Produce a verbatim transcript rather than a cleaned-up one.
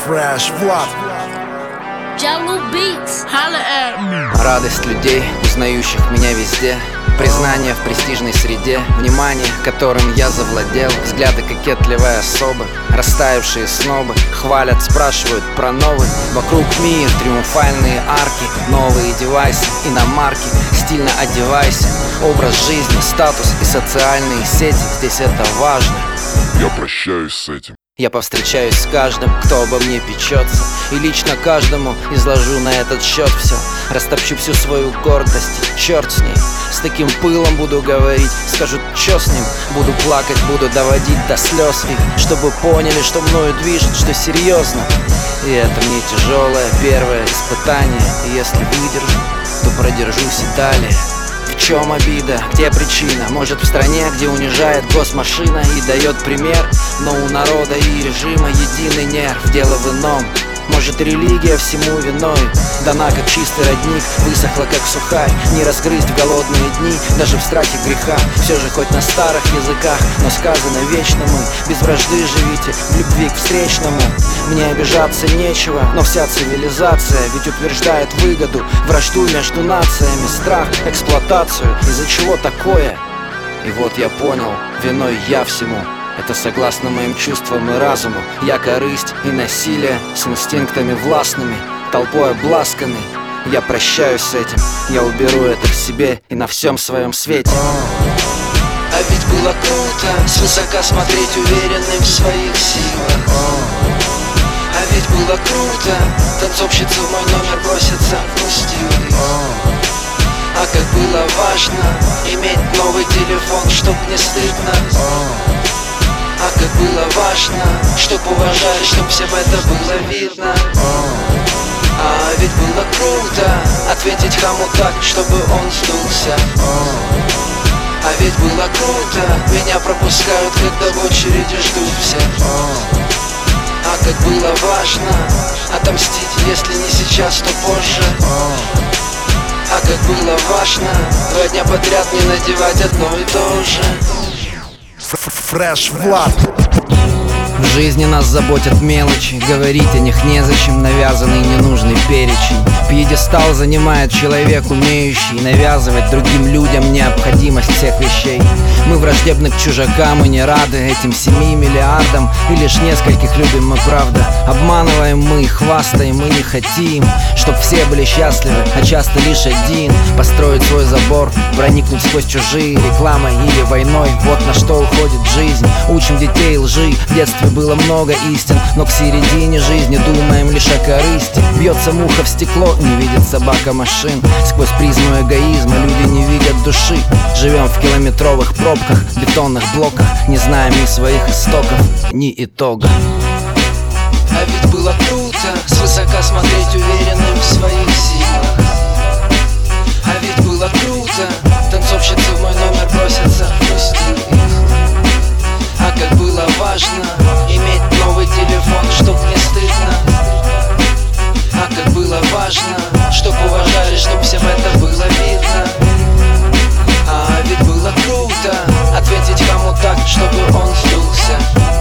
Fresh Влад. Радость людей, узнающих меня везде. Признание в престижной среде. Внимание, которым я завладел. Взгляды кокетливой особы. Растаявшие снобы хвалят, спрашивают про новый. Вокруг мир, триумфальные арки. Новые девайсы, иномарки. Стильно одевайся. Образ жизни, статус и социальные сети. Здесь это важно. Я прощаюсь с этим. Я повстречаюсь с каждым, кто обо мне печется, и лично каждому изложу на этот счет все. Растопчу всю свою гордость, черт с ней. С таким пылом буду говорить, скажут, чё с ним. Буду плакать, буду доводить до слез их, чтобы поняли, что мною движет, что серьезно. И это мне тяжелое первое испытание. И если выдержу, то продержусь и далее. В чем обида? Где причина? Может, в стране, где унижает госмашина и дает пример, но у народа и режима единый нерв. Дело в ином. Может, религия всему виной дана как чистый родник, высохла как сухарь, не разгрызть в голодные дни, даже в страхе греха. Все же хоть на старых языках, но сказано вечно мы без вражды живите, в любви к встречному. Мне обижаться нечего, но вся цивилизация ведь утверждает выгоду, вражду между нациями, страх, эксплуатацию. Из-за чего такое? И вот я понял, виной я всему. Это согласно моим чувствам и разуму. Я корысть и насилие с инстинктами властными, толпой обласканный. Я прощаюсь с этим, я уберу это в себе и на всем своем свете. А ведь было круто свысока смотреть, уверенным в своих силах. А ведь было круто танцовщицы в мой номер бросятся в гостиной. А как было важно иметь новый телефон, чтоб не стыдно. А как было важно, чтоб уважали, чтоб всем это было видно. А ведь было круто ответить хаму так, чтобы он сдулся. А ведь было круто, меня пропускают, когда в очереди ждут все. А как было важно отомстить, если не сейчас, то позже. А как было важно два дня подряд не надевать одно и то же. Fresh Влад. В жизни нас заботят мелочи, говорить о них незачем, навязанный ненужный перечень. Пьедестал занимает человек, умеющий навязывать другим людям необходимость всех вещей. Мы враждебны к чужакам и не рады этим семи миллиардам, и лишь нескольких любим мы, правда. Обманываем мы, хвастаем мы, не хотим, чтоб все были счастливы, а часто лишь один. Построить свой забор, проникнуть сквозь чужие рекламой или войной. Вот на что уходит жизнь. Учим детей лжи, в детстве было много истин, но к середине жизни думаем лишь о корысти. Бьется муха в стекло, не видит собака машин. Сквозь призму эгоизма люди не видят души. Живем в километровых пробках, бетонных блоках, не знаем ни своих истоков, ни итога. А ведь было круто свысока смотреть, уверенным в своих силах. А ведь было круто танцовщицы в мой номер бросятся в гостиной. А как было важно иметь новый телефон, чтоб не стыдно. А как было важно, чтоб уважали, чтоб всем это было видно. А ведь было круто ответить кому так, чтобы он сдулся.